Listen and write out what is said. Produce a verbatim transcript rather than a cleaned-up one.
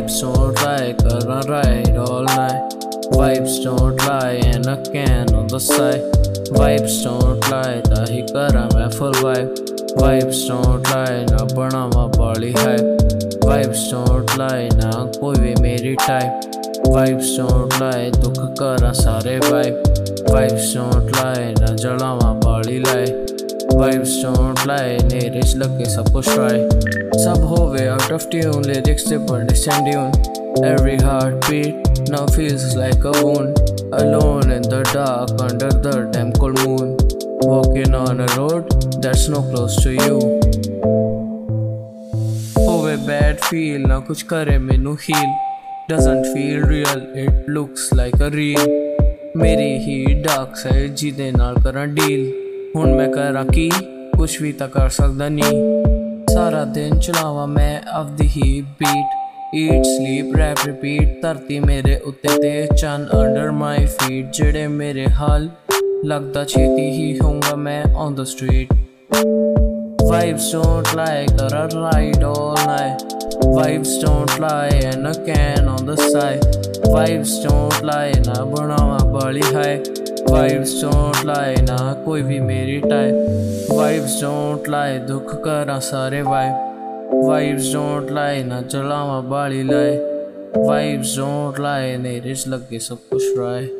Vibes don't lie, gonna ride all night. Vibes don't lie, and a can on the side. Vibes don't lie, tahi kara main full vibe. Vibes don't lie, na banawa bali hype. Vibes don't lie, na koi bhi meri type. Vibes don't lie, dukh kara sare vibe. Vibes don't lie, na jalawa bali lie. Vibes don't lie, नेरे च लगे सब कुछ try. सब होवे out of tune, lyrics they burn descend tune. Every heartbeat now feels like a wound. Alone in the dark under the damn cold moon. Walking on a road that's no close to you. होवे bad feel, ना कुछ करे मैनू heal. Doesn't feel real, it looks like a reel. मेरी ही dark side जिदे नाल करा deal. ਹੁਣ ਮੈਂ ਕਰਾਂ ਕੀ ਕੁਛ ਵੀ ਤਾਂ ਕਰ ਸਕਦਾ ਨਹੀਂ ਸਾਰਾ ਦਿਨ ਚਲਾਵਾਂ ਮੈਂ ਆਪਦੀ ਹੀ beat eat sleep rap repeat ਧਰਤੀ ਮੇਰੇ ਉੱਤੇ ਤੇ ਚੰਨ ਅੰਡਰ ਮਾਈ ਫੀਟ ਜਿਹੜੇ ਮੇਰੇ ਹਾਲ ਲੱਗਦਾ ਛੇਤੀ ਹੀ ਹੋਊਗਾ ਮੈਂ on the street Vibes don't lie, gotta ride all night. Vibes don't lie, and a can on the side. Vibes don't lie, na banawa bali high. Vibes don't lie, na koi bhi meri type. Vibes don't lie, dukh kara sare vibe. Vibes don't lie, na jalawa bali lie. Vibes don't lie, nere ch lage sab kuch try.